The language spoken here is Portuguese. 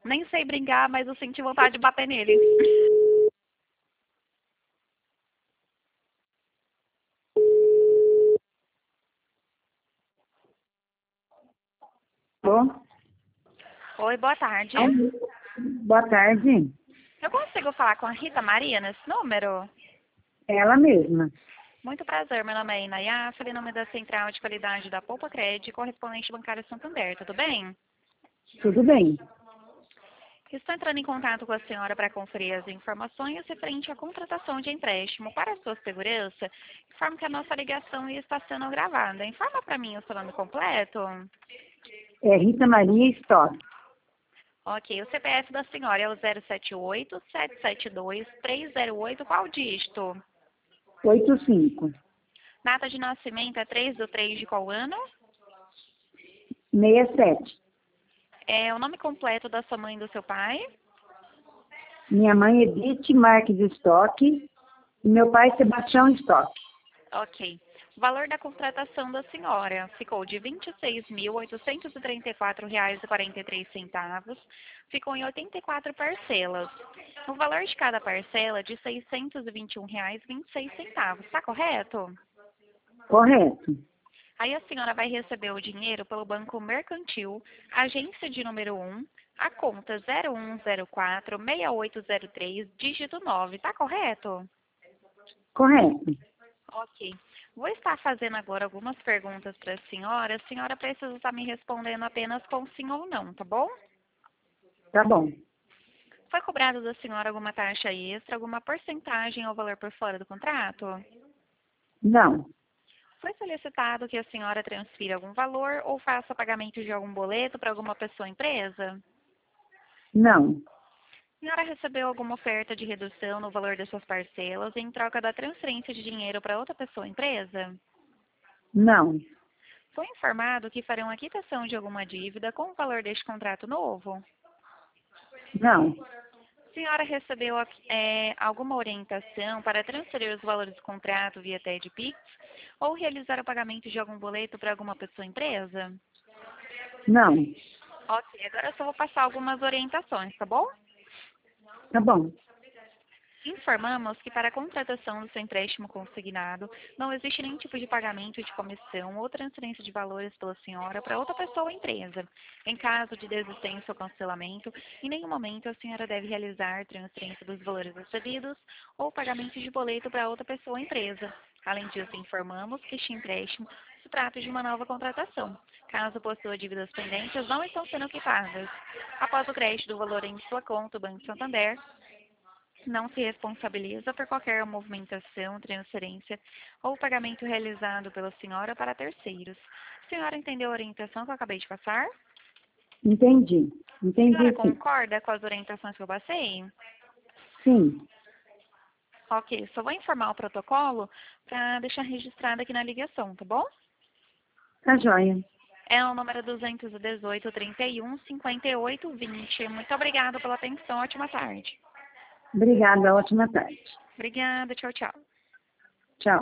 Nem sei brincar, mas eu senti vontade de bater nele. Bom, Oi, boa tarde. boa tarde. Eu consigo falar com a Rita Maria nesse número? Ela mesma. Muito prazer, meu nome é Inayá, falei em nome da Central de Qualidade da Poupa Crédito, correspondente bancário Santander, tudo bem? Tudo bem? Estou entrando em contato com a senhora para conferir as informações referente à contratação de empréstimo. Para a sua segurança, informo que a nossa ligação está sendo gravada. Informa para mim o seu nome completo. É Rita Maria Stock. Ok, o CPF da senhora é o 078-772-308, qual dígito? 85 Data de nascimento é 3/3 de qual ano? 67. É o nome completo da sua mãe e do seu pai? Minha mãe é Edith Marques Stock e meu pai é Sebastião Stock. Ok. O valor da contratação da senhora ficou de R$ 26.834,43. Ficou em 84 parcelas. O valor de cada parcela é de R$ 621,26. Está correto? Correto. Aí a senhora vai receber o dinheiro pelo Banco Mercantil, agência de número 1, a conta 0104-6803, dígito 9. Está correto? Correto. Ok. Vou estar fazendo agora algumas perguntas para a senhora. A senhora precisa estar me respondendo apenas com sim ou não, tá bom? Tá bom. Foi cobrado da senhora alguma taxa extra, alguma porcentagem ou valor por fora do contrato? Não. Foi solicitado que a senhora transfira algum valor ou faça pagamento de algum boleto para alguma pessoa ou empresa? Não. A senhora recebeu alguma oferta de redução no valor das suas parcelas em troca da transferência de dinheiro para outra pessoa ou empresa? Não. Foi informado que farão a quitação de alguma dívida com o valor deste contrato novo? Não. A senhora recebeu alguma orientação para transferir os valores do contrato via TED Pix ou realizar o pagamento de algum boleto para alguma pessoa ou empresa? Não. Ok, agora eu só vou passar algumas orientações, tá bom? Tá bom. Informamos que para a contratação do seu empréstimo consignado, não existe nenhum tipo de pagamento de comissão ou transferência de valores pela senhora para outra pessoa ou empresa. Em caso de desistência ou cancelamento, em nenhum momento a senhora deve realizar transferência dos valores recebidos ou pagamento de boleto para outra pessoa ou empresa. Além disso, informamos que este empréstimo se trata de uma nova contratação. Caso possua dívidas pendentes, não estão sendo quitadas. Após o crédito do valor em sua conta, o Banco Santander não se responsabiliza por qualquer movimentação, transferência ou pagamento realizado pela senhora para terceiros. A senhora entendeu a orientação que eu acabei de passar? Entendi. A senhora Entendi sim. concorda com as orientações que eu passei? Sim. Ok, só vou informar o protocolo para deixar registrado aqui na ligação, tá bom? Tá joia. É o número 218 31 58 20. Muito obrigada pela atenção. Ótima tarde. Obrigada. Ótima tarde. Obrigada. Tchau, tchau.